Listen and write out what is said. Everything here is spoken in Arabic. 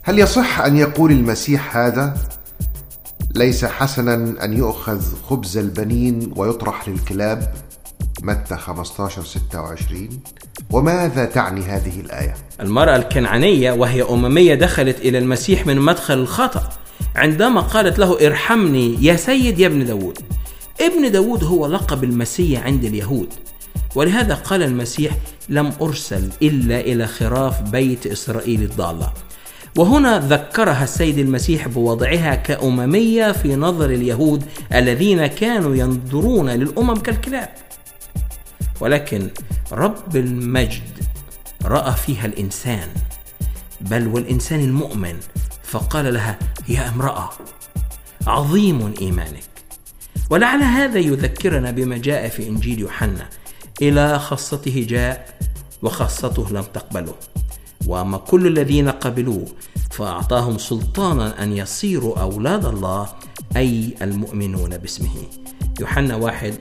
هل يصح أن يقول المسيح هذا؟ ليس حسنا أن يؤخذ خبز البنين ويطرح للكلاب؟ متى 15:26. وماذا تعني هذه الآية؟ المرأة الكنعانية وهي أممية دخلت إلى المسيح من مدخل الخطأ عندما قالت له ارحمني يا سيد يا ابن داود. ابن داود هو لقب المسيح عند اليهود، ولهذا قال المسيح لم أرسل إلا إلى خراف بيت إسرائيل الضالة. وهنا ذكرها السيد المسيح بوضعها كأممية في نظر اليهود الذين كانوا ينظرون للأمم كالكلاب، ولكن رب المجد رأى فيها الإنسان، بل والإنسان المؤمن، فقال لها يا امرأة عظيم إيمانك. ولعل هذا يذكرنا بما جاء في إنجيل يوحنا: إلى خاصته جاء وخاصته لم تقبله، وأما كل الذين قبلوه فأعطاهم سلطانا أن يصيروا أولاد الله، أي المؤمنون باسمه. يوحنا 1